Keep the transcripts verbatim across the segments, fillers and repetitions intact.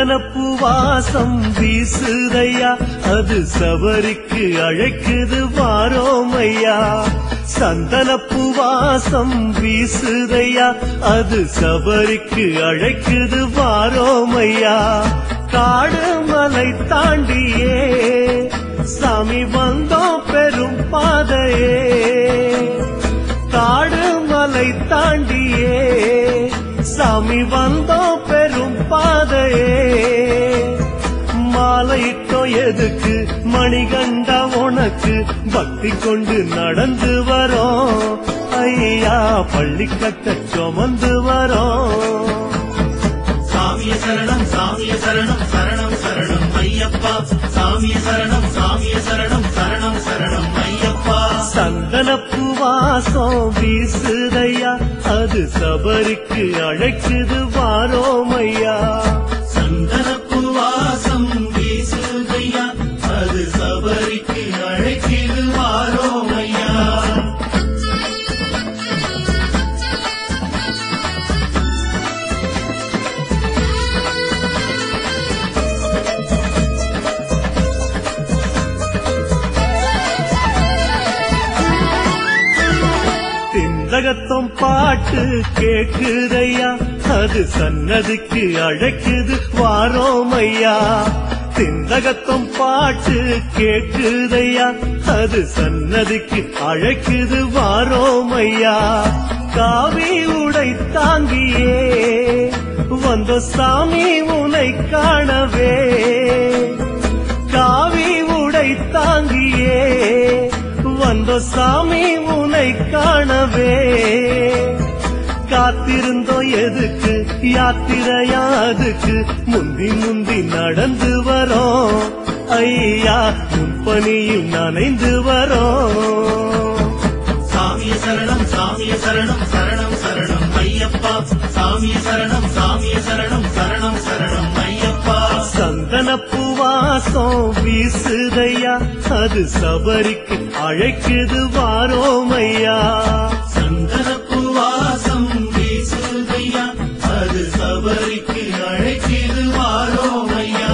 சந்தனப்பூ வாசம் வீசுதையா அது சபரிக்கு அழைக்குது வாரோமையா. சந்தனப்பூ வாசம் வீசுதையா அது சபரிக்கு அழைக்குது வாரோமையா. காடு மலை தாண்டியே சாமி வந்தோம் பெரும் பாதையே. காடு மலை தாண்டியே சாமி வந்தோம் பெரும் பாதையே. மாலையிட்டோ எதுக்கு மணிகண்டா உனக்கு பக்தி கொண்டு நடந்து வரோம் ஐயா. பள்ளி கட்ட சுமந்து வரோம். சாமிய சரணம் சாமிய சரணம் சரணம் சரணம் ஐயப்பா. சாமிய சரணம் சாமிய சரணம் சரணம் சரணம் ஐயப்பா. சந்தனப்பூ வாசம் வீசுதையா அது சபரிக்கு அழைக்குது வாரோமையா. சந்தனப்பூ வாசம் வீசுதையா அது சபரிக்கு அழைக்குது வாரோமையா. திந்தகத்தம் பாட்டு கேக்குதையா அது சன்னதிக்கு அழைக்குது வாரோமையா. திந்தகத்தம் பாட்டு கேக்குதையா அது சன்னதிக்கு அழைக்குது வாரோமையா. காவி உடை தாங்கியே வந்த சாமி உனை காணவே. காவி உடை தாங்கியே வந்த சாமி உனை காணவே. காத்திருந்தோ எதுக்கு யாத்திரையா அதுக்கு முந்தி முந்தி நடந்து வரோம் ஐயா. முன்பணியில் நனைந்து வரோம். சாமிய சரணம் சாமிய சரணம் சரணம் சரணம் ஐயப்பா. சாமிய சரணம் சாமிய சரணம் சரணம் சரணம் ஐயப்பா. சந்தனப்பூ வாசம் வீசுதையா அது சபரிக்கு அழைக்குது வாரோமையா. சந்தனப்பூ வாசம் வீசுதையா அது சபரிக்கு அழைக்குது வாரோமையா.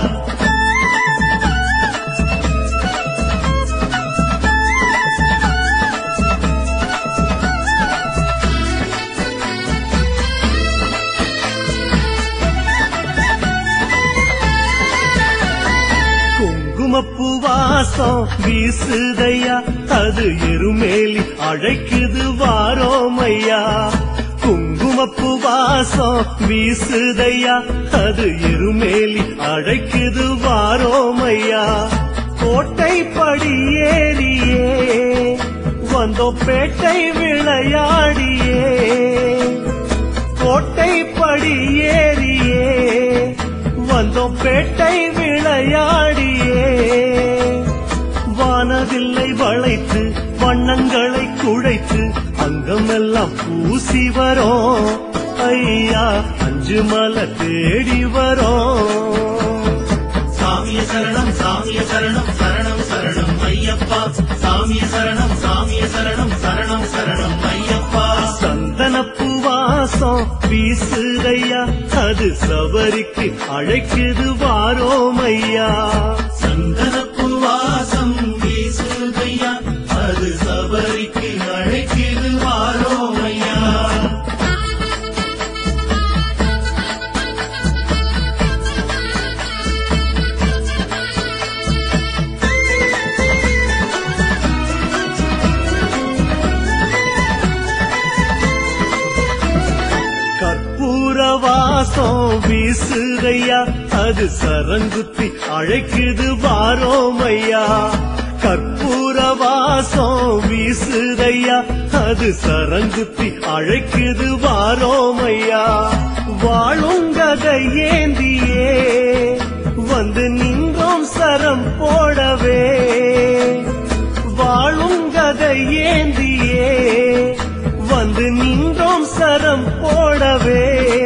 குங்குமப்பூ வாசம் வீசுதையா அது எருமேலி அழைக்குது வாரோமையா. குங்குமப்பூ வாசம் வீசுதையா அது எருமேலி அழைக்குது வாரோமையா. கோட்டை படி ஏறியே வந்தோ பேட்டை விளையாடியே. கோட்டை படி ஏறியே வந்தோம் பேட்டை விளையாடியே. வானவில்லை வளைத்து வண்ணங்களை குழைத்து அங்கமெல்லாம் பூசி வரோம் ஐயா. அஞ்சு மலை தேடி வரோம். சாமிய சரணம் சாமிய சரணம் சரணம் சரணம் ஐயப்பா. சாமிய சரணம் சாமிய சரணம் சரணம் சரணம் ஐயப்பா. சந்தனப்பூ வாசம் வீசுதையா அது சபரிக்கு அழைக்குது வாரோமையா. சந்தனப்பூ வாசம் வீசுதையா அது சபரிக்கு அழைக்குது வாரோமையா. வாசம் வீசுதையா அது சரங்குத்தி அழைக்குது வாரோமையா. கற்பூர வாசம் வீசுதையா அது சரங்குத்தி அழைக்குது வாரோமையா. வாழுங்கதை ஏந்தியே வந்து நின்றோம் சரம் போடவே. வாழுங்கதை ஏந்தியே வந்து நின்றோம் சரம் போடவே.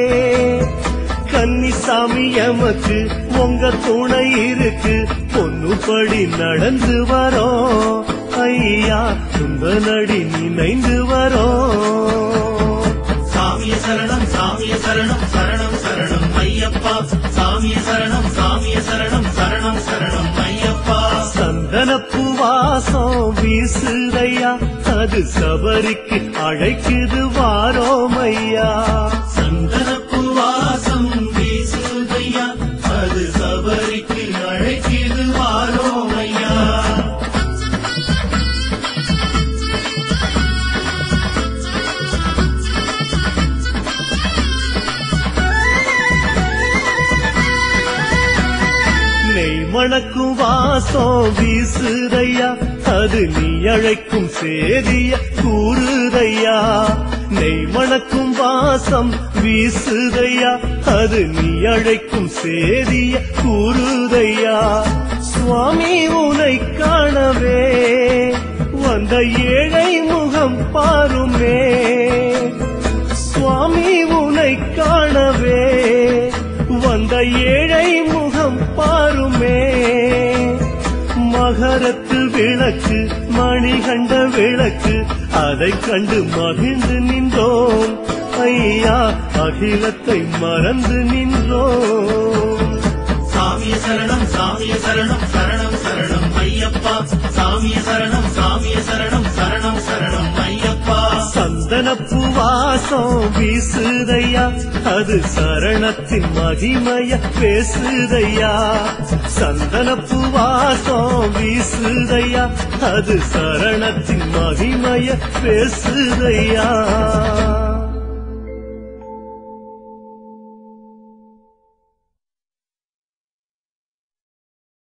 கன்னிசாமி எமக்கு உங்க துணை இருக்கு பொண்ணுபடி நடந்து வரோம் ஐயா. துன்ப நடி நினைந்து வரோம். சாமிய சரணம் சாமிய சரணம் சரணம் சரணம் ஐயப்பா. சாமிய சரணம் சாமிய சரணம் சரணம் சரணம் ஐயப்பா சந்தனப்பு வாசம் வீசுதையா அது சபரிக்கு அழைக்குது வாரோமையா சந்தனப்பு வாசம் வீசுதையா அது சபரிக்கு அழைக்கிது வாரோமையா நெய் மணக்கும் வாசம் வீசுதையா அது நீ அழைக்கும் சேதிய கூறுதையா நெய் மணக்கும் வாசம் வீசுதையா அது நீ அழைக்கும் சேதிய கூறுதையா சுவாமி உனை காணவே வந்த ஏழை முகம் பாருமே சுவாமி உனை காணவே வந்த ஏழை முகம் பாருமே மகரத்து விளக்கு மணிகண்ட விளக்கு அதை கண்டு மகிழ்ந்து நின்றோம் ஐயா அகிலத்தை மறந்து நின்றோம் சாமிய சரணம் சாமிய சரணம் சரணம் சரணம் ஐயப்பா சாமிய சரணம் சாமிய சரணம் சரணம் சரணம் ஐயப்பா சந்தனப்பு வாசம் வீசுதையா அது சரணத்தின் மகிமைய பேசுதையா சந்தனப்பு வாசம் வீசுதையா அது சரணத்தின் மகிமைய பேசுதையா